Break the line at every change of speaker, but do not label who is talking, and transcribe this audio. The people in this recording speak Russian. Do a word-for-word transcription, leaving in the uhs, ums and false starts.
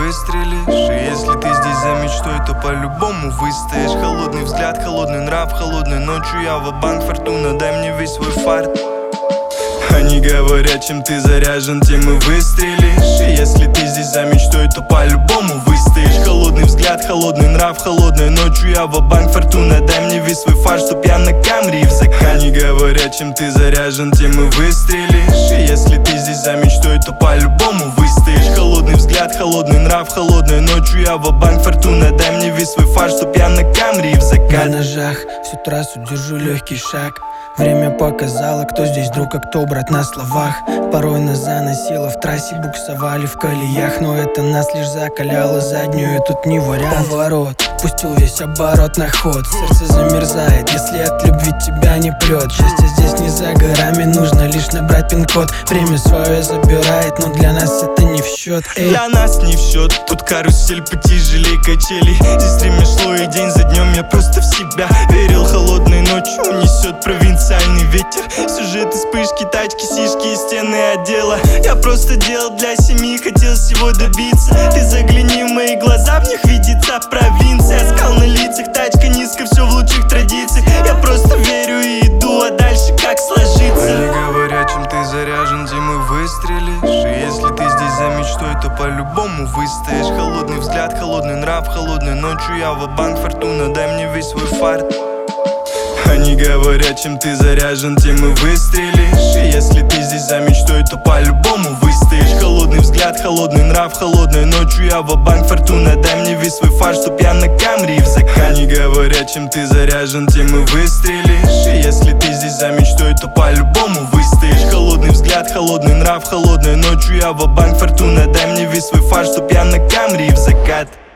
выстрелишь. И если ты здесь за мечтой, то по-любому выстоишь. Холодный взгляд, холодный нрав, холодной ночью я ва-банк. Фортуна, дай мне весь свой фарт. Они говорят, чем ты заряжен, тем и выстрелишь. И если ты здесь за мечтой, то по-любому выстоишь. Холодный взгляд, холодный нрав, холодной ночью я ва-банк. Фортуна, дай мне весь свой фарт, чтоб я на камере и в закат. Они говорят, чем ты заряжен, тем и выстрелишь. И если ты здесь за мечтой, то по-любому выстоишь. Холодный взгляд, холодный нрав, холодной ночью я ва-банк. Фортуна, дай мне весь свой фарт, чтоб я на камере и в закат.
На ножах всю трассу держу легкий шаг. Время показало, кто здесь друг, а кто брат на словах. Порой нас заносило в трассе, буксовали в колеях. Но это нас лишь закаляло заднюю, тут не вариант. Поворот, пустил весь оборот на ход. Сердце замерзает, если от любви тебя не прет. Счастье здесь не за горами, нужно лишь набрать пин-код. Время свое забирает, но для нас это не в счет. Эй.
Для нас не в счет, тут карусель потяжелей качелей. Здесь время шло и день за днем я просто в себя верил. Холодной ночью унесет провинциальный ветер. Сюжеты, вспышки, тачки, сишки и стены отдела. Я просто делал для семьи, хотел всего добиться. Ты загляни в мои глаза, в них видится провинция. Скал на лицах, тачка низко, все в лучших традициях. Я просто верю и иду, а дальше как сложится. Они говорят, чем ты заряжен, тем и выстрелишь. И если ты здесь за мечтой, то по-любому выстоишь. Холодный взгляд, холодный нрав, холодной ночью я ва-банк. Фортуна, дай мне весь свой фарт. Они говорят, чем ты заряжен, тем и выстрелишь. И если ты здесь за мечтой, то по-любому выстоишь. Холодный взгляд, холодный нрав, холодной ночью я ва-банк. Фортуна, дай мне весь свой фарт, чтоб я на камере и в закат. Они говорят, чем ты заряжен, тем и выстрелишь. И если ты здесь за мечтой, то по-любому выстоишь. Холодный взгляд, холодный нрав, холодной ночью я ва-банк. Фортуна, дай мне весь свой фарт, чтоб я на камере и в закат.